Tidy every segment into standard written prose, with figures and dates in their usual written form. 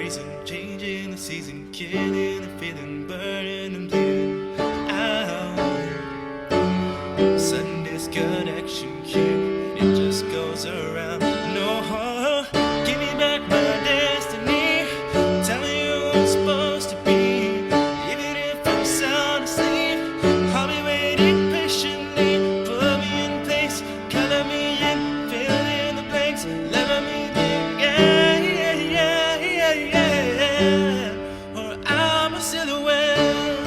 reason, changing the season, killing the feeling, burning and bleeding out. Sudden disconnection here, it just goes around. No, give me back my destiny. Tell me who I'm supposed to be. Even if I'm sound asleep, I'll be waiting patiently. Put me in place, color me in, fill in the blanks, let me think, or I'm a silhouette.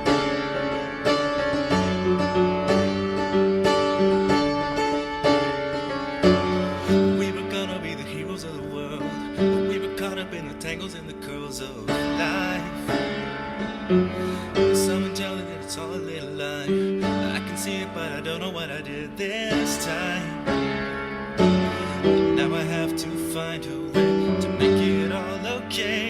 We were gonna be the heroes of the world, but we were caught up in the tangles and the curls of life. Someone tell me that it's all a little lie. I can see it, but I don't know what I did this time. Now I have to find a way to make it all okay.